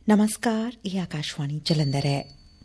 ਨਮਸਕਾਰ, ਇਹ ਆਕਾਸ਼ਵਾਣੀ ਜਲੰਧਰ ਹੈ।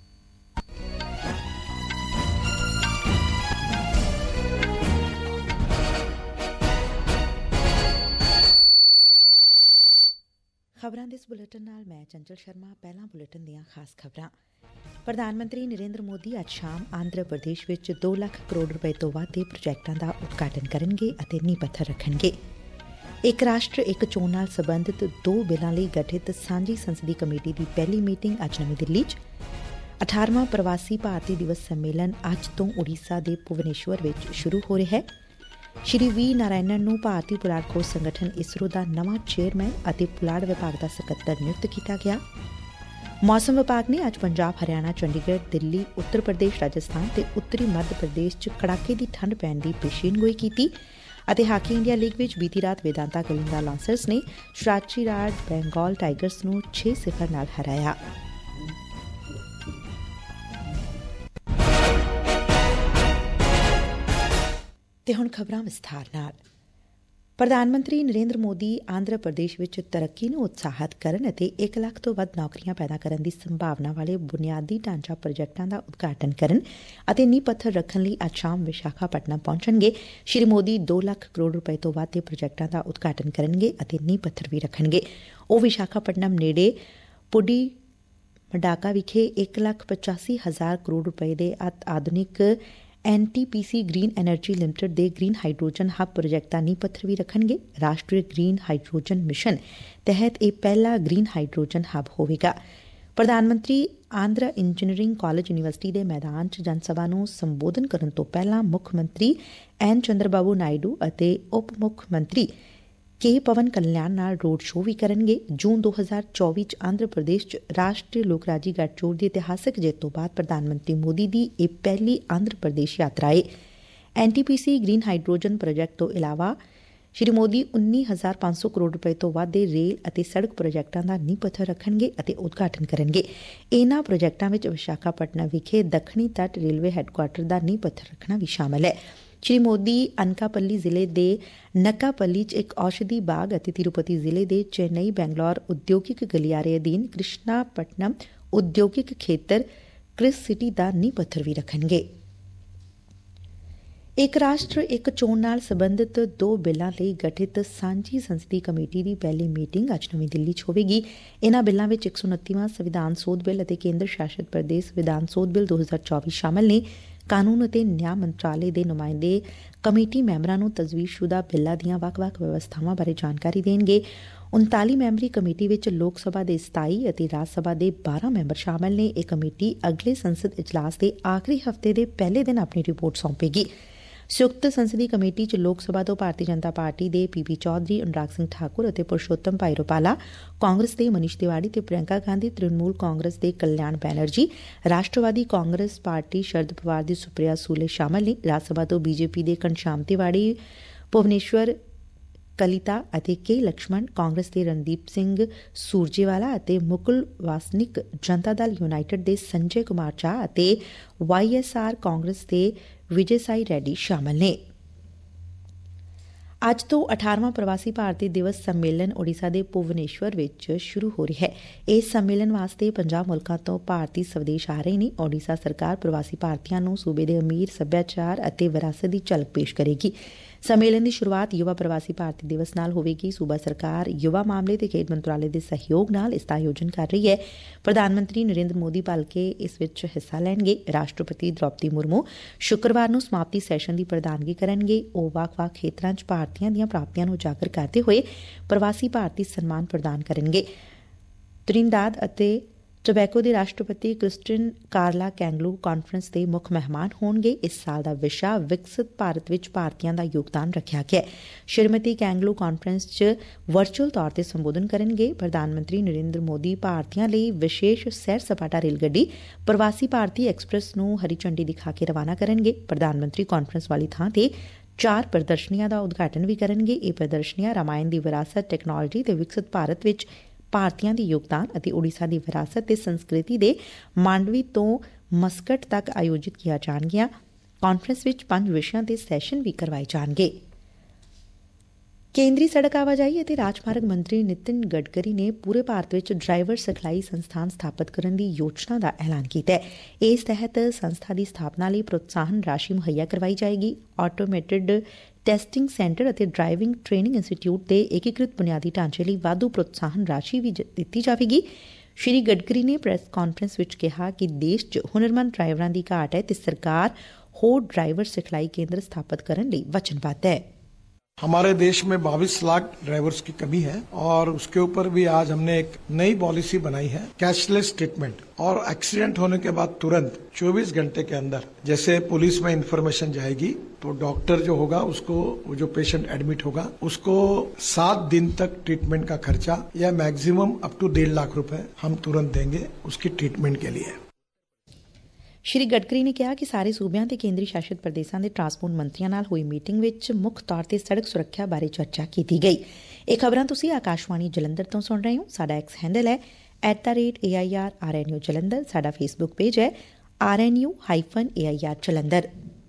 ਖਬਰਾਂ ਦੇ ਇਸ ਬੁਲੇਟਿਨ ਨਾਲ ਮੈਂ ਚੰਚਲ ਸ਼ਰਮਾ। ਪਹਿਲਾਂ ਬੁਲੇਟਿਨ ਦੀਆਂ ਖਾਸ ਖਬਰਾਂ। ਪ੍ਰਧਾਨ ਮੰਤਰੀ ਨਰਿੰਦਰ ਮੋਦੀ ਅੱਜ ਸ਼ਾਮ ਆਂਧਰਾ ਪ੍ਰਦੇਸ਼ ਵਿੱਚ 2 ਲੱਖ ਕਰੋੜ ਰੁਪਏ ਤੋਂ ਵੱਧ ਦੇ ਪ੍ਰੋਜੈਕਟਾਂ ਦਾ ਉਦਘਾਟਨ ਕਰਨਗੇ ਅਤੇ ਨੀਂਹ ਪੱਥਰ ਰੱਖਣਗੇ। ਇੱਕ ਰਾਸ਼ਟਰ ਇੱਕ ਚੋਣ ਨਾਲ ਸਬੰਧਤ 2 ਬਿੱਲਾਂ ਲਈ ਗਠਿਤ ਸਾਂਝੀ ਸੰਸਦੀ ਕਮੇਟੀ ਦੀ ਪਹਿਲੀ ਮੀਟਿੰਗ ਅੱਜ ਨਵੀਂ ਦਿੱਲੀ 'ਚ। 18ਵਾਂ ਪ੍ਰਵਾਸੀ ਭਾਰਤੀ ਦਿਵਸ ਸੰਮੇਲਨ ਅੱਜ ਤੋਂ ਉੜੀਸਾ ਦੇ ਭੁਵਨੇਸ਼ਵਰ ਵਿੱਚ ਸ਼ੁਰੂ ਹੋ ਰਿਹਾ ਹੈ। ਸ਼੍ਰੀ ਵੀ ਨਾਰਾਇਣਨ ਨੂੰ ਭਾਰਤੀ ਪੁਲਾੜ ਖੋਜ ਸੰਗਠਨ ਇਸਰੋ ਦਾ ਨਵਾਂ ਚੇਅਰਮੈਨ ਅਤੇ ਪੁਲਾੜ ਵਿਭਾਗ ਦਾ ਸਕੱਤਰ ਨਿਯੁਕਤ ਕੀਤਾ ਗਿਆ। ਮੌਸਮ ਵਿਭਾਗ ਨੇ ਅੱਜ ਪੰਜਾਬ, ਹਰਿਆਣਾ, ਚੰਡੀਗੜ੍ਹ, ਦਿੱਲੀ, ਉੱਤਰ ਪ੍ਰਦੇਸ਼, ਰਾਜਸਥਾਨ ਤੇ ਉੱਤਰੀ ਮੱਧ ਪ੍ਰਦੇਸ਼ 'ਚ ਕੜਾਕੇ ਦੀ ਠੰਡ ਪੈਣ ਦੀ ਪੇਸ਼ੀਨਗੋਈ ਕੀਤੀ ਅਤੇ ਹਾਕੀ ਇੰਡੀਆ ਲੀਗ ਵਿੱਚ ਬੀਤੀ ਰਾਤ ਵੇਦਾਂਤਾ ਕਲਿੰਗਾ ਲਾਂਸਰਸ ਨੇ ਸ਼ਰਾਚੀ ਰਾਜ ਬੰਗਾਲ ਟਾਈਗਰਸ ਨੂੰ 6-0 ਨਾਲ ਹਰਾਇਆ। ਤੇ ਹੁਣ ਖਬਰਾਂ ਵਿਸਥਾਰ ਨਾਲ। ਪ੍ਰਧਾਨ ਮੰਤਰੀ ਨਰਿੰਦਰ ਮੋਦੀ ਆਂਧਰਾ ਪ੍ਰਦੇਸ਼ ਵਿੱਚ ਤਰੱਕੀ ਨੂੰ ਉਤਸ਼ਾਹਿਤ ਕਰਨ ਅਤੇ 1 ਲੱਖ ਤੋਂ ਵੱਧ ਨੌਕਰੀਆਂ ਪੈਦਾ ਕਰਨ ਦੀ ਸੰਭਾਵਨਾ ਵਾਲੇ ਬੁਨਿਆਦੀ ਢਾਂਚਾ ਪ੍ਰੋਜੈਕਟਾਂ ਦਾ ਉਦਘਾਟਨ ਕਰਨ ਅਤੇ ਨੀਂਹ ਪੱਥਰ ਰੱਖਣ ਲਈ ਅੱਜ ਸ਼ਾਮ ਵਿਸ਼ਾਖਾਪਟਨਮ ਪਹੁੰਚਣਗੇ। ਸ਼੍ਰੀ ਮੋਦੀ 2 ਲੱਖ ਕਰੋੜ ਰੁਪਏ ਤੋਂ ਵੱਧ ਦੇ ਪ੍ਰੋਜੈਕਟਾਂ ਦਾ ਉਦਘਾਟਨ ਕਰਨਗੇ ਅਤੇ ਨੀਂਹ ਪੱਥਰ ਵੀ ਰੱਖਣਗੇ। ਉਹ ਵਿਸ਼ਾਖਾਪਟਨਮ ਨੇੜੇ ਪੁਡੀ ਮਡਾਕਾ ਵਿਖੇ 1,85,000 ਕਰੋੜ ਰੁਪਏ ਦੇ ਆਧੁਨਿਕ NTPC ਗ੍ਰੀਨ ਐਨਰਜੀ ਲਿਮਟਿਡ ਦੇ ਗ੍ਰੀਨ ਹਾਈਡਰੋਜਨ ਹੱਬ ਪ੍ਰੋਜੈਕਟ ਦਾ ਨੀਂਹ ਪੱਥਰ ਵੀ ਰੱਖਣਗੇ। ਰਾਸ਼ਟਰੀ ਗ੍ਰੀਨ ਹਾਈਡਰੋਜਨ ਮਿਸ਼ਨ ਤਹਿਤ ਇਹ ਪਹਿਲਾ ਗ੍ਰੀਨ ਹਾਈਡਰੋਜਨ ਹੱਬ ਹੋਵੇਗਾ। ਪ੍ਰਧਾਨ ਮੰਤਰੀ ਆਂਧਰਾ ਇੰਜੀਨੀਅਰਿੰਗ ਕਾਲਜ ਯੂਨੀਵਰਸਿਟੀ ਦੇ ਮੈਦਾਨ 'ਚ ਜਨ ਸਭਾ ਨੂੰ ਸੰਬੋਧਨ ਕਰਨ ਤੋਂ ਪਹਿਲਾਂ ਮੁੱਖ ਮੰਤਰੀ ਐਨ ਚੰਦਰਬਾਬੂ ਨਾਇਡੂ ਅਤੇ ਉਪ ਮੁੱਖ ਮੰਤਰੀ ਕੇ ਪਵਨ ਕਲਿਆਣ ਨਾਲ ਰੋਡ ਸ਼ੋਅ ਵੀ ਕਰਨਗੇ। ਜੂਨ 2024 'ਚ ਆਂਧਰਾ ਪ੍ਰਦੇਸ਼ 'ਚ ਰਾਸ਼ਟਰੀ ਲੋਕ ਰਾਜੀ ਗੱਠਜੋੜ ਦੀ ਇਤਿਹਾਸਕ ਜਿੱਤ ਤੋਂ ਬਾਅਦ ਪ੍ਰਧਾਨ ਮੰਤਰੀ ਮੋਦੀ ਦੀ ਇਹ ਪਹਿਲੀ ਆਂਧਰਾ ਪ੍ਰਦੇਸ਼ ਯਾਤਰਾ ਏ। NTPC ਗ੍ਰੀਨ ਹਾਈਡਰੋਜਨ ਪ੍ਰੋਜੈਕਟ ਤੋਂ ਇਲਾਵਾ ਸ਼੍ਰੀ ਮੋਦੀ 19,500 ਕਰੋੜ ਰੁਪਏ ਤੋਂ ਵੱਧ ਦੇ ਰੇਲ ਅਤੇ ਸੜਕ ਪ੍ਰੋਜੈਕਟਾਂ ਦਾ ਨੀਂਹ ਪੱਥਰ ਰੱਖਣਗੇ ਅਤੇ ਉਦਘਾਟਨ ਕਰਨਗੇ। ਇਨ੍ਹਾਂ ਪ੍ਰੋਜੈਕਟਾਂ ਵਿੱਚ ਵਿਸ਼ਾਖਾਪਟਨਮ ਵਿਖੇ ਦੱਖਣੀ ਤੱਟ ਰੇਲਵੇ ਹੈੱਡਕੁਆਟਰ ਦਾ ਨੀਂਹ ਪੱਥਰ ਰੱਖਣਾ ਵੀ ਸ਼ਾਮਲ ਹੈ। ਸ਼੍ਰੀ ਮੋਦੀ ਅਨਕਾਪੱਲੀ ਜ਼ਿਲ੍ਹੇ ਦੇ ਨੱਕਾਪੱਲੀ 'ਚ ਇੱਕ ਔਸ਼ਧੀ ਬਾਗ ਅਤੇ ਤਿਰੂਪਤੀ ਜ਼ਿਲ੍ਹੇ ਦੇ ਚੇਨਈ ਬੈਂਗਲੌਰ ਉਦਯੋਗਿਕ ਗਲਿਆਰੇ ਅਧੀਨ ਕ੍ਰਿਸ਼ਨਾਪਟਨਮ ਉਦਯੋਗਿਕ ਖੇਤਰ ਕ੍ਰਿਸ ਸਿਟੀ ਦਾ ਨੀਂਹ ਪੱਥਰ ਵੀ ਰੱਖਣਗੇ। ਇੱਕ ਰਾਸ਼ਟਰ ਇੱਕ ਚੋਣ ਨਾਲ ਸਬੰਧਤ 2 ਬਿੱਲਾਂ ਲਈ ਗਠਿਤ ਸਾਂਝੀ ਸੰਸਦੀ ਕਮੇਟੀ ਦੀ ਪਹਿਲੀ ਮੀਟਿੰਗ ਅੱਜ ਨਵੀਂ ਦਿੱਲੀ 'ਚ ਹੋਵੇਗੀ। ਇਨ੍ਹਾਂ ਬਿੱਲਾਂ ਵਿੱਚ 129ਵਾਂ ਸੰਵਿਧਾਨ ਸੋਧ ਬਿੱਲ ਅਤੇ ਕੇਂਦਰ ਸ਼ਾਸਤ ਪ੍ਰਦੇਸ਼ ਵਿਧਾਨ ਸੋਧ ਬਿੱਲ 2024 ਸ਼ਾਮਲ ਨੇ। ਕਾਨੂੰਨ ਅਤੇ ਨਿਆਂ ਮੰਤਰਾਲੇ ਦੇ ਨੁਮਾਇੰਦੇ ਕਮੇਟੀ ਮੈਂਬਰਾਂ ਨੂੰ ਤਜਵੀਜ਼ਸ਼ੁਦਾ ਬਿੱਲਾਂ ਦੀਆਂ ਵੱਖ-ਵੱਖ ਵਿਵਸਥਾਵਾਂ ਬਾਰੇ ਜਾਣਕਾਰੀ ਦੇਣਗੇ। 39 ਮੈਂਬਰੀ ਕਮੇਟੀ ਵਿੱਚ ਲੋਕ ਸਭਾ ਦੇ 27 ਅਤੇ ਰਾਜ ਸਭਾ ਦੇ 12 ਮੈਂਬਰ ਸ਼ਾਮਲ ਨੇ। ਇਹ ਕਮੇਟੀ ਅਗਲੇ ਸੰਸਦ ਇਜਲਾਸ ਦੇ ਆਖਰੀ ਹਫ਼ਤੇ ਦੇ ਪਹਿਲੇ ਦਿਨ ਆਪਣੀ ਰਿਪੋਰਟ ਸੌਂਪੇਗੀ। ਸੰਯੁਕਤ ਸੰਸਦੀ ਕਮੇਟੀ 'ਚ ਲੋਕ ਸਭਾ ਤੋਂ ਭਾਰਤੀ ਜਨਤਾ ਪਾਰਟੀ ਦੇ PP ਚੌਧਰੀ, ਅਨੁਰਾਗ ਸਿੰਘ ਠਾਕੁਰ ਅਤੇ ਪੁਰਸ਼ੋਤਮ ਭਾਈ ਰੁਪਾਲਾ, ਕਾਂਗਰਸ ਦੇ ਮਨੀਸ਼ ਤਿਵਾੜੀ ਤੇ ਪ੍ਰਿਅੰਕਾ ਗਾਂਧੀ, ਤ੍ਰਿਣਮੂਲ ਕਾਂਗਰਸ ਦੇ ਕਲਿਆਣ ਬੈਨਰਜੀ, ਰਾਸ਼ਟਰਵਾਦੀ ਕਾਂਗਰਸ ਪਾਰਟੀ ਸ਼ਰਦ ਪਵਾਰ ਦੀ ਸੁਪ੍ਰਿਆ ਸੂਲੇ ਸ਼ਾਮਲ ਨੇ। ਰਾਜ ਸਭਾ ਤੋਂ BJP ਦੇ ਘਨਸ਼ਾਮ ਤਿਵਾੜੀ, ਭੁਵਨੇਸ਼ਵਰ ਕਲਿਤਾ ਅਤੇ ਕੇ ਲਕਸ਼ਮਣ, ਕਾਂਗਰਸ ਦੇ ਰਣਦੀਪ ਸਿੰਘ ਸੂਰਜੇਵਾਲਾ ਅਤੇ ਮੁਕੁਲ ਵਾਸਨਿਕ, ਜਨਤਾ ਦਲ ਯੂਨਾਈਟਿਡ ਦੇ ਸੰਜੇ ਕੁਮਾਰ ਝਾ ਅਤੇ YSR ਕਾਂਗਰਸ ਦੇ ਵਿਜੇ ਸਾਈ ਰੈਡੀ ਸ਼ਾਮਲ ਨੇ। ਅੱਜ ਤੋਂ 18ਵਾਂ ਪ੍ਰਵਾਸੀ ਭਾਰਤੀ ਦਿਵਸ ਸੰਮੇਲਨ ਉੜੀਸਾ ਦੇ ਭੁਵਨੇਸ਼ਵਰ ਵਿੱਚ ਸ਼ੁਰੂ ਹੋ ਰਿਹਾ ਹੈ। ਇਸ ਸੰਮੇਲਨ ਵਾਸਤੇ 50 ਮੁਲਕਾਂ ਤੋਂ ਭਾਰਤੀ ਸਵਦੇਸ਼ ਆ ਰਹੇ ਨੇ। ਉੜੀਸਾ ਸਰਕਾਰ ਪ੍ਰਵਾਸੀ ਭਾਰਤੀਆਂ ਨੂੰ ਸੂਬੇ ਦੇ ਅਮੀਰ ਸੱਭਿਆਚਾਰ ਅਤੇ ਵਿਰਾਸਤ ਦੀ ਝਲਕ ਪੇਸ਼ ਕਰੇਗੀ। ਸੰਮੇਲਨ ਦੀ ਸ਼ੁਰੂਆਤ ਯੁਵਾ ਪ੍ਰਵਾਸੀ ਭਾਰਤੀ ਦਿਵਸ ਨਾਲ ਹੋਵੇਗੀ। ਸੂਬਾ ਸਰਕਾਰ ਯੁਵਾ ਮਾਮਲੇ ਤੇ ਖੇਡ ਮੰਤਰਾਲੇ ਦੇ ਸਹਿਯੋਗ ਨਾਲ ਇਸ ਦਾ ਆਯੋਜਨ ਕਰ ਰਹੀ ਹੈ। ਪ੍ਰਧਾਨ ਮੰਤਰੀ ਨਰਿੰਦਰ ਮੋਦੀ ਭਲਕੇ ਇਸ ਵਿੱਚ ਹਿੱਸਾ ਲੈਣਗੇ। ਰਾਸ਼ਟਰਪਤੀ ਦ੍ਰੌਪਦੀ ਮੁਰਮੂ ਸ਼ੁੱਕਰਵਾਰ ਨੂੰ ਸਮਾਪਤੀ ਸੈਸ਼ਨ ਦੀ ਪ੍ਰਧਾਨਗੀ ਕਰਨਗੇ। ਉਹ ਵੱਖ-ਵੱਖ ਖੇਤਰਾਂ 'ਚ ਭਾਰਤੀਆਂ ਦੀਆਂ ਪ੍ਰਾਪਤੀਆਂ ਨੂੰ ਉਜਾਗਰ ਕਰਦੇ ਹੋਏ ਪ੍ਰਵਾਸੀ ਭਾਰਤੀ ਸਨਮਾਨ ਪ੍ਰਦਾਨ ਕਰਨਗੇ। ਤ੍ਰਿਨਦਾਦ ਅਤੇ ਟੋਬੈਗੋ ਦੇ ਰਾਸ਼ਟਰਪਤੀ ਕ੍ਰਿਸਟੀਨ ਕਾਰਲਾ ਕੈਂਗਲੂ ਕਾਨਫਰੰਸ ਦੇ ਮੁੱਖ ਮਹਿਮਾਨ ਹੋਣਗੇ। ਇਸ ਸਾਲ ਦਾ ਵਿਸ਼ਾ ਵਿਕਸਿਤ ਭਾਰਤ ਵਿੱਚ ਭਾਰਤੀਆਂ ਦਾ ਯੋਗਦਾਨ ਰੱਖਿਆ ਗਿਆ ਹੈ। ਸ਼੍ਰੀਮਤੀ ਕੈਂਗਲੂ ਕਾਨਫਰੰਸ 'ਚ ਵਰਚੁਅਲ ਤੌਰ ਤੇ ਸੰਬੋਧਨ ਕਰਨਗੇ। ਪ੍ਰਧਾਨ ਮੰਤਰੀ ਨਰਿੰਦਰ ਮੋਦੀ ਭਾਰਤੀਆਂ ਲਈ ਵਿਸ਼ੇਸ਼ ਸੈਰ ਸਪਾਟਾ ਰੇਲ ਗੱਡੀ ਪ੍ਰਵਾਸੀ ਭਾਰਤੀ ਐਕਸਪ੍ਰੈਸ ਨੂੰ ਹਰੀ ਝੰਡੀ ਦਿਖਾ ਕੇ ਰਵਾਨਾ ਕਰਨਗੇ। ਪ੍ਰਧਾਨ ਮੰਤਰੀ ਕਾਨਫਰੰਸ ਵਾਲੀ ਥਾਂ ਤੇ 4 ਪ੍ਰਦਰਸ਼ਨੀਆਂ ਦਾ ਉਦਘਾਟਨ ਵੀ ਕਰਨਗੇ। ਇਹ ਪ੍ਰਦਰਸ਼ਨੀਆਂ ਰਾਮਾਇਣ ਦੀ ਵਿਰਾਸਤ, ਟੈਕਨਾਲੋਜੀ ਤੇ ਵਿਕਸਿਤ ਭਾਰਤ ਵਿੱਚ ਭਾਰਤੀਆਂ ਦੀ ਯੋਗਦਾਨ ਅਤੇ ਉੜੀਸਾ ਦੀ ਵਿਰਾਸਤ ਤੇ ਸੰਸਕ੍ਰਿਤੀ ਦੇ ਮਾਂਡਵੀ ਤੋਂ ਮਸਕਟ ਤੱਕ ਆਯੋਜਿਤ ਕੀਤੀਆਂ ਜਾਣਗੀਆਂ। ਕਾਨਫਰੰਸ ਵਿੱਚ 5 ਵਿਸ਼ਿਆਂ ਤੇ ਸੈਸ਼ਨ ਵੀ ਕਰਵਾਏ ਜਾਣਗੇ। ਕੇਂਦਰੀ ਸੜਕ ਆਵਾਜਾਈ ਅਤੇ ਰਾਜਮਾਰਗ ਮੰਤਰੀ ਨਿਤਿਨ ਗਡਕਰੀ ਨੇ ਪੂਰੇ ਭਾਰਤ ਵਿੱਚ ਡਰਾਈਵਰ ਸਿਖਲਾਈ ਸੰਸਥਾਨ ਸਥਾਪਿਤ ਕਰਨ ਦੀ ਯੋਜਨਾ ਦਾ ਐਲਾਨ ਕੀਤਾ ਹੈ। ਇਸ ਤਹਿਤ ਸੰਸਥਾ ਦੀ ਸਥਾਪਨਾ ਲਈ ਪ੍ਰੋਤਸਾਹਨ ਰਾਸ਼ੀ ਮੁਹੱਈਆ ਕਰਵਾਈ ਜਾਏਗੀ। ਆਟੋਮੇਟਿਡ ਟੈਸਟਿੰਗ ਸੈਂਟਰ ਅਤੇ ਡਰਾਈਵਿੰਗ ਟ੍ਰੇਨਿੰਗ ਇੰਸਟੀਚਿਊਟ ਦੇ ਏਕੀਕ੍ਰਿਤ ਬੁਨਿਆਦੀ ਢਾਂਚੇ ਲਈ ਵਾਧੂ ਪ੍ਰੋਤਸਾਹਨ ਰਾਸ਼ੀ ਵੀ ਦਿੱਤੀ ਜਾਵੇਗੀ। ਸ਼੍ਰੀ ਗਡਕਰੀ ਨੇ ਪ੍ਰੈਸ ਕਾਨਫਰੰਸ ਵਿੱਚ ਕਿਹਾ ਕਿ ਦੇਸ਼ 'ਚ ਹੁਨਰਮੰਦ ਡਰਾਈਵਰਾਂ ਦੀ ਘਾਟ ਹੈ ਤੇ ਸਰਕਾਰ ਹੋਰ ਡਰਾਈਵਰ ਸਿਖਲਾਈ ਕੇਂਦਰ ਸਥਾਪਿਤ ਕਰਨ ਲਈ ਵਚਨਬੱਧ ਹੈ। हमारे देश में 22 लाख ड्राइवर्स की कमी है और उसके ऊपर भी आज हमने एक नई पॉलिसी बनाई है, कैशलेस ट्रीटमेंट। और एक्सीडेंट होने के बाद तुरंत 24 घंटे के अंदर जैसे पुलिस में इंफॉर्मेशन जाएगी तो डॉक्टर जो होगा उसको, वो जो पेशेंट एडमिट होगा उसको 7 दिन तक ट्रीटमेंट का खर्चा या मैक्सिमम अप टू 1.5 लाख रुपए हम तुरंत देंगे उसकी ट्रीटमेंट के लिए। ਸ਼੍ਰੀ ਗਡਕਰੀ ਨੇ ਕਿਹਾ ਕਿ ਸਾਰੇ ਸੂਬਿਆਂ ਤੇ ਕੇਂਦਰੀ ਸ਼ਾਸਿਤ ਪ੍ਰਦੇਸ਼ਾਂ ਦੇ ਟਰਾਂਸਪੋਰਟ ਮੰਤਰੀਆਂ ਨਾਲ ਹੋਈ ਮੀਟਿੰਗ ਵਿੱਚ ਮੁੱਖ ਤੌਰ ਤੇ ਸੜਕ ਸੁਰੱਖਿਆ ਬਾਰੇ ਚਰਚਾ ਕੀਤੀ ਗਈ। ਇਹ ਖਬਰਾਂ ਤੁਸੀਂ ਆਕਾਸ਼ਵਾਣੀ ਜਲੰਧਰ ਤੋਂ ਸੁਣ ਰਹੇ ਹੋ। ਸਾਡਾ ਐਕਸ ਹੈਂਡਲ ਹੈ @AIRRNU ਜਲੰਧਰ। ਸਾਡਾ ਫੇਸਬੁੱਕ ਪੇਜ ਹੈ RNU-AIR ਜਲੰਧਰ।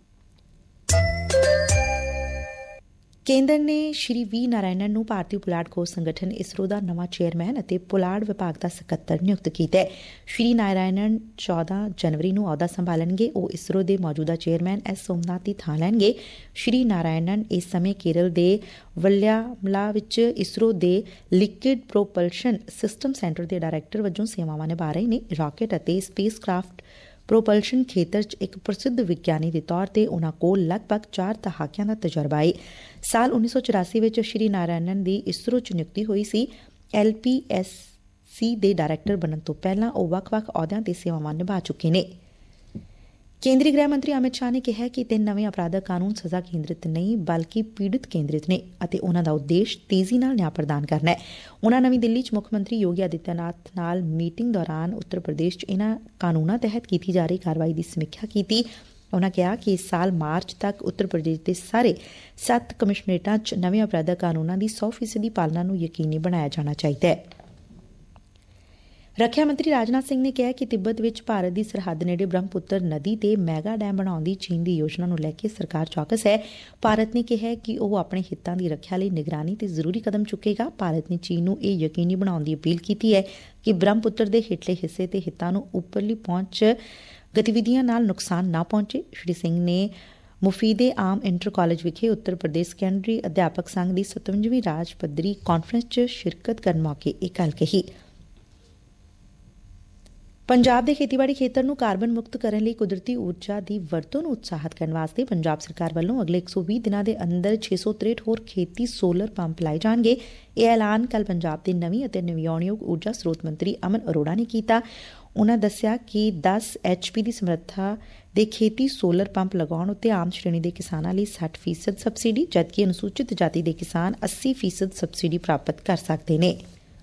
ਕੇਂਦਰ ਨੇ ਸ਼੍ਰੀ ਵੀ ਨਾਰਾਇਣਨ ਨੂੰ ਭਾਰਤੀ ਪੁਲਾੜ ਖੋਜ ਸੰਗਠਨ ਇਸਰੋ ਦਾ ਨਵਾਂ ਚੇਅਰਮੈਨ ਅਤੇ ਪੁਲਾੜ ਵਿਭਾਗ ਦਾ ਸਕੱਤਰ ਨਿਯੁਕਤ ਕੀਤਾ ਹੈ। ਸ਼੍ਰੀ ਨਾਰਾਇਣਨ 14 ਜਨਵਰੀ ਨੂੰ ਅਹੁਦਾ ਸੰਭਾਲਣਗੇ। ਉਹ ਇਸਰੋ ਦੇ ਮੌਜੂਦਾ ਚੇਅਰਮੈਨ ਐਸ ਸੋਮਨਾਥ ਦੀ ਥਾਂ ਲੈਣਗੇ। ਸ਼੍ਰੀ ਨਾਰਾਇਣਨ ਇਸ ਸਮੇਂ ਕੇਰਲ ਦੇ ਵੱਲਿਆਮਲਾ ਵਿੱਚ ਇਸਰੋ ਦੇ ਲਿਕੁਇਡ ਪ੍ਰੋਪਲਸ਼ਨ ਸਿਸਟਮ ਸੈਂਟਰ ਦੇ ਡਾਇਰੈਕਟਰ ਵਜੋਂ ਸੇਵਾਵਾਂ ਨਿਭਾ ਰਹੇ ਨੇ। ਰਾਕੇਟ ਅਤੇ ਸਪੇਸ ਕ੍ਰਾਫਟ ਪ੍ਰੋਪਲਸ਼ਨ ਖੇਤਰ 'ਚ ਇੱਕ ਪ੍ਰਸਿੱਧ ਵਿਗਿਆਨੀ ਦੇ ਤੌਰ ਤੇ ਉਨ੍ਹਾਂ ਕੋਲ ਲਗਭਗ 4 ਦਹਾਕਿਆਂ ਦਾ ਤਜਰਬਾ ਹੈ। ਸਾਲ 1984 ਵਿੱਚ ਸ਼੍ਰੀ ਨਾਰਾਇਣਨ ਦੀ ਇਸਰੋ 'ਚ ਨਿਯੁਕਤੀ ਹੋਈ ਸੀ। LPSC ਦੇ ਡਾਇਰੈਕਟਰ ਬਣਨ ਤੋਂ ਪਹਿਲਾਂ ਉਹ ਵੱਖ-ਵੱਖ ਅਹੁਦਿਆਂ ਤੇ ਸੇਵਾਵਾਂ ਨਿਭਾ ਚੁੱਕੇ ਨੇ। ਕੇਂਦਰੀ ਗ੍ਰਹਿ ਮੰਤਰੀ ਅਮਿਤ ਸ਼ਾਹ ਨੇ ਕਿਹਾ ਕਿ 3 ਨਵੇਂ ਅਪਰਾਧਕ ਕਾਨੂੰਨ ਸਜ਼ਾ ਕੇਂਦਰਿਤ ਨਹੀਂ ਬਲਕਿ ਪੀੜਤ ਕੇਂਦਰਿਤ ਨੇ ਅਤੇ ਉਨ੍ਹਾਂ ਦਾ ਉਦੇਸ਼ ਤੇਜ਼ੀ ਨਾਲ ਨਿਆਂ ਪ੍ਰਦਾਨ ਕਰਨਾ ਹੈ। ਉਨ੍ਹਾਂ ਨਵੀਂ ਦਿੱਲੀ 'ਚ ਮੁੱਖ ਮੰਤਰੀ ਯੋਗੀ ਆਦਿੱਤਿਆਨਾਥ ਨਾਲ ਮੀਟਿੰਗ ਦੌਰਾਨ ਉੱਤਰ ਪ੍ਰਦੇਸ਼ 'ਚ ਇਨ੍ਹਾਂ ਕਾਨੂੰਨਾਂ ਤਹਿਤ ਕੀਤੀ ਜਾ ਰਹੀ ਕਾਰਵਾਈ ਦੀ ਸਮੀਖਿਆ ਕੀਤੀ। ਉਨ੍ਹਾਂ ਕਿਹਾ ਕਿ ਇਸ ਸਾਲ ਮਾਰਚ ਤੱਕ ਉੱਤਰ ਪ੍ਰਦੇਸ਼ ਦੇ ਸਾਰੇ 7 ਕਮਿਸ਼ਨਰੇਟਾਂ 'ਚ ਨਵੇਂ ਅਪਰਾਧਕ ਕਾਨੂੰਨਾਂ ਦੀ 100% ਪਾਲਣਾ ਨੂੰ ਯਕੀਨੀ ਬਣਾਇਆ ਜਾਣਾ ਚਾਹੀਦਾ ਹੈ। ਰੱਖਿਆ ਮੰਤਰੀ ਰਾਜਨਾਥ ਸਿੰਘ ਨੇ ਕਿਹਾ ਕਿ ਤਿੱਬਤ ਵਿੱਚ ਭਾਰਤ ਦੀ ਸਰਹੱਦ ਨੇੜੇ ਬ੍ਰਹਮਪੁੱਤਰ ਨਦੀ ਤੇ ਮੈਗਾ ਡੈਮ ਬਣਾਉਣ ਦੀ ਚੀਨ ਦੀ ਯੋਜਨਾ ਨੂੰ ਲੈ ਕੇ ਸਰਕਾਰ ਚੌਕਸ ਹੈ। ਭਾਰਤ ਨੇ ਕਿਹਾ ਕਿ ਉਹ ਆਪਣੇ ਹਿੱਤਾਂ ਦੀ ਰੱਖਿਆ ਲਈ ਨਿਗਰਾਨੀ ਤੇ ਜ਼ਰੂਰੀ ਕਦਮ ਚੁੱਕੇਗਾ। ਭਾਰਤ ਨੇ ਚੀਨ ਨੂੰ ਇਹ ਯਕੀਨੀ ਬਣਾਉਣ ਦੀ ਅਪੀਲ ਕੀਤੀ ਹੈ ਕਿ ਬ੍ਰਹਮਪੁੱਤਰ ਦੇ ਹੇਠਲੇ ਹਿੱਸੇ ਤੇ ਹਿੱਤਾਂ ਨੂੰ ਉੱਪਰਲੀ ਪਹੁੰਚ ਗਤੀਵਿਧੀਆਂ ਨਾਲ ਨੁਕਸਾਨ ਨਾ ਪਹੁੰਚੇ। ਸ਼੍ਰੀ ਸਿੰਘ ਨੇ ਮੁਫੀਦੇ ਆਮ ਇੰਟਰ ਕਾਲਜ ਵਿਖੇ ਉੱਤਰ ਪ੍ਰਦੇਸ਼ ਸੈਕੰਡਰੀ ਅਧਿਆਪਕ ਸੰਘ ਦੀ 57ਵੀਂ ਰਾਜ ਪੱਧਰੀ ਕਾਨਫਰੰਸ 'ਚ ਸ਼ਿਰਕਤ ਕਰਨ ਮੌਕੇ ਇਹ ਗੱਲ ਕਹੀ। ਪੰਜਾਬ ਦੇ ਖੇਤੀਬਾੜੀ ਖੇਤਰ ਨੂੰ ਕਾਰਬਨ ਮੁਕਤ ਕਰਨ ਲਈ ਕੁਦਰਤੀ ਊਰਜਾ ਦੀ ਵਰਤੋਂ ਨੂੰ ਉਤਸ਼ਾਹਿਤ ਕਰਨ ਵਾਸਤੇ ਪੰਜਾਬ ਸਰਕਾਰ ਵੱਲੋਂ ਅਗਲੇ 120 ਦਿਨਾਂ ਦੇ ਅੰਦਰ 663 ਹੋਰ ਖੇਤੀ ਸੋਲਰ ਪੰਪ ਲਾਏ ਜਾਣਗੇ। ਇਹ ਐਲਾਨ ਕੱਲ੍ਹ ਪੰਜਾਬ ਦੇ ਨਵੀਂ ਅਤੇ ਨਵਿਆਉਣਯੋਗ ਊਰਜਾ ਸਰੋਤ ਮੰਤਰੀ ਅਮਨ ਅਰੋੜਾ ਨੇ ਕੀਤਾ। ਉਨ੍ਹਾਂ ਦੱਸਿਆ ਕਿ 10 HP ਦੀ ਸਮਰੱਥਾ ਦੇ ਖੇਤੀ ਸੋਲਰ ਪੰਪ ਲਗਾਉਣ ਉੱਤੇ ਆਮ ਸ਼੍ਰੇਣੀ ਦੇ ਕਿਸਾਨਾਂ ਲਈ 60% ਸਬਸਿਡੀ ਜਦਕਿ ਅਨੁਸੂਚਿਤ ਜਾਤੀ ਦੇ ਕਿਸਾਨ 80% ਸਬਸਿਡੀ ਪ੍ਰਾਪਤ ਕਰ ਸਕਦੇ ਨੇ।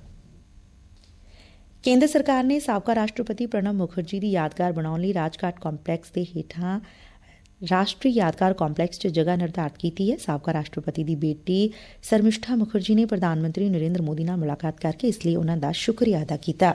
ਕੇਂਦਰ ਸਰਕਾਰ ਨੇ ਸਾਬਕਾ ਰਾਸ਼ਟਰਪਤੀ ਪ੍ਰਣਬ ਮੁਖਰਜੀ ਦੀ ਯਾਦਗਾਰ ਬਣਾਉਣ ਲਈ ਰਾਜਘਾਟ ਕੰਪਲੈਕਸ ਦੇ ਹੇਠਾਂ ਰਾਸ਼ਟਰੀ ਯਾਦਗਾਰ ਕੰਪਲੈਕਸ 'ਚ ਜਗ੍ਹਾ ਨਿਰਧਾਰਤ ਕੀਤੀ ਹੈ। ਸਾਬਕਾ ਰਾਸ਼ਟਰਪਤੀ ਦੀ ਬੇਟੀ ਸਰਮਿਸ਼ਠਾ ਮੁਖਰਜੀ ਨੇ ਪ੍ਰਧਾਨ ਮੰਤਰੀ ਨਰਿੰਦਰ ਮੋਦੀ ਨਾਲ ਮੁਲਾਕਾਤ ਕਰਕੇ ਇਸ ਲਈ ਉਨ੍ਹਾਂ ਦਾ ਸ਼ੁਕਰੀਆ ਅਦਾ ਕੀਤਾ।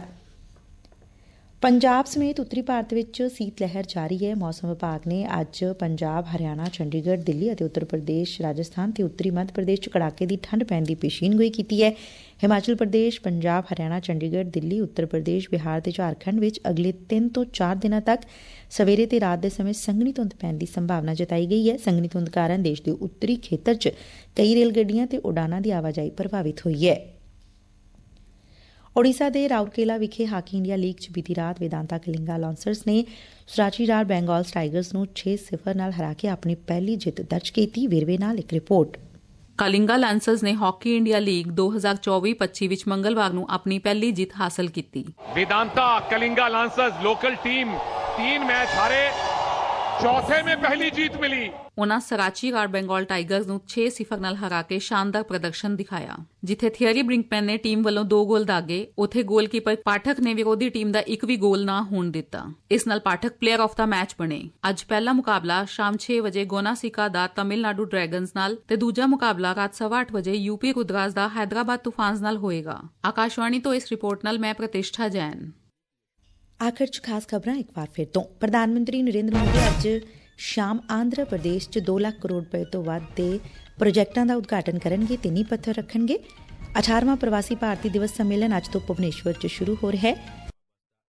ਪੰਜਾਬ ਸਮੇਤ ਉੱਤਰੀ ਭਾਰਤ ਵਿੱਚ ਸੀਤ ਲਹਿਰ ਜਾਰੀ ਹੈ। ਮੌਸਮ ਵਿਭਾਗ ਨੇ ਅੱਜ ਪੰਜਾਬ, ਹਰਿਆਣਾ, ਚੰਡੀਗੜ੍ਹ, ਦਿੱਲੀ ਅਤੇ ਉੱਤਰ ਪ੍ਰਦੇਸ਼, ਰਾਜਸਥਾਨ ਤੇ ਉੱਤਰੀ ਮੱਧ ਪ੍ਰਦੇਸ਼ 'ਚ ਕੜਾਕੇ ਦੀ ਠੰਡ ਪੈਣ ਦੀ ਪੇਸ਼ੀਨਗੋਈ ਕੀਤੀ ਹੈ। ਹਿਮਾਚਲ ਪ੍ਰਦੇਸ਼, ਪੰਜਾਬ, ਹਰਿਆਣਾ, ਚੰਡੀਗੜ੍ਹ, ਦਿੱਲੀ, ਉੱਤਰ ਪ੍ਰਦੇਸ਼, ਬਿਹਾਰ ਤੇ ਝਾਰਖੰਡ ਵਿੱਚ ਅਗਲੇ 3 ਤੋਂ 4 ਦਿਨਾਂ ਤੱਕ ਸਵੇਰੇ ਤੇ ਰਾਤ ਦੇ ਸਮੇਂ ਸੰਘਣੀ ਧੁੰਦ ਪੈਣ ਦੀ ਸੰਭਾਵਨਾ ਜਤਾਈ ਗਈ ਹੈ। ਸੰਘਣੀ ਧੁੰਦ ਕਾਰਨ ਦੇਸ਼ ਦੇ ਉੱਤਰੀ ਖੇਤਰ 'ਚ ਕਈ ਰੇਲ ਗੱਡੀਆਂ ਤੇ ਉਡਾਨਾਂ ਦੀ ਆਵਾਜਾਈ ਪ੍ਰਭਾਵਿਤ ਹੋਈ ਹੈ। ਓਡੀਸ਼ਾ ਦੇ ਰਾਉਰਕੇਲਾ ਵਿਖੇ ਹਾਕੀ ਇੰਡੀਆ ਲੀਗ 'ਚ ਬੀਤੀ ਰਾਤ ਵੇਦਾਂਤਾ ਕਲਿੰਗਾ ਲਾਂਸਰਸ ਨੇ ਸਰਾਚੀਰਾਰ ਬੈਂਗਾਲ ਟਾਈਗਰਸ ਨੂੰ 6-0 ਨਾਲ ਹਰਾ ਕੇ ਆਪਣੀ ਪਹਿਲੀ ਜਿੱਤ ਦਰਜ ਕੀਤੀ। ਵੇਰਵੇ ਨਾਲ ਇੱਕ ਰਿਪੋਰਟ। ਕਲਿੰਗਾ ਲਾਂਸਰਸ ਨੇ ਹਾਕੀ ਇੰਡੀਆ ਲੀਗ 2024-25 ਵਿੱਚ ਮੰਗਲਵਾਰ ਨੂੰ ਆਪਣੀ ਪਹਿਲੀ ਜਿੱਤ ਹਾਸਲ ਕੀਤੀ। Vedanta Kalinga Lancers local team 3 match हारे, चौथे में पहली जीत मिली। ਉਨ੍ਹਾਂ ਸਰਾਚੀਰਾਰ ਬੈਂਗਾਲ ਟਾਈਗਰਸ ਨੂੰ 6-0 ਨਾਲ ਹਰਾ ਕੇ ਸ਼ਾਨਦਾਰ ਪ੍ਰਦਰਸ਼ਨ ਦਿਖਾਇਆ। ਜਿੱਥੇ ਥਿਅਰੀ ਬ੍ਰਿੰਕਮੈਨ ਨੇ ਟੀਮ ਵੱਲੋਂ 2 ਗੋਲ ਦਾਗੇ, ਉੱਥੇ ਗੋਲਕੀਪਰ ਪਾਠਕ ਨੇ ਵਿਰੋਧੀ ਟੀਮ ਦਾ ਇੱਕ ਵੀ ਗੋਲ ਨਾ ਹੋਣ ਦਿੱਤਾ। ਇਸ ਨਾਲ ਪਾਠਕ ਪਲੇਅਰ ਆਫ ਦਾ ਮੈਚ ਬਣੇ। ਅੱਜ ਪਹਿਲਾ ਮੁਕਾਬਲਾ ਸ਼ਾਮ 6 ਵਜੇ ਗੋਨਾਸੀਕਾ ਦਾ ਤਮਿਲਨਾਡੂ ਡਰੈਗਨਸ ਨਾਲ ਤੇ ਦੂਜਾ ਮੁਕਾਬਲਾ ਰਾਤ 8:15 ਵਜੇ ਯੂਪੀ ਰੁਦਰਾਜ ਦਾ ਹੈਦਰਾਬਾਦ ਤੂਫਾਨਜ਼ ਨਾਲ ਹੋਏਗਾ। ਆਕਾਸ਼ਵਾਣੀ ਤੋਂ ਇਸ ਰਿਪੋਰਟ ਨਾਲ ਮੈਂ ਪ੍ਰਤਿਸ਼ਠਾ ਜੈਨ। ਆਖਰ 'ਚ ਖਾਸ ਖਬਰਾਂ ਇੱਕ ਵਾਰ ਫਿਰ ਤੋਂ। ਪ੍ਰਧਾਨ ਮੰਤਰੀ ਨਰਿੰਦਰ ਮੋਦੀ ਅੱਜ ਸ਼ਾਮ ਆਂਧਰਾ ਪ੍ਰਦੇਸ਼ 'ਚ 2 ਲੱਖ ਕਰੋੜ ਰੁਪਏ ਤੋਂ ਵੱਧ ਦੇ ਪ੍ਰੋਜੈਕਟਾਂ ਦਾ ਉਦਘਾਟਨ ਕਰਨਗੇ ਤੇ ਨੀਂਹ ਪੱਥਰ ਰੱਖਣਗੇ। 18ਵਾਂ ਪ੍ਰਵਾਸੀ ਭਾਰਤੀ ਦਿਵਸ ਸੰਮੇਲਨ ਅੱਜ ਤੋਂ ਭੁਵਨੇਸ਼ਵਰ 'ਚ ਸ਼ੁਰੂ ਹੋ ਰਿਹਾ ਹੈ।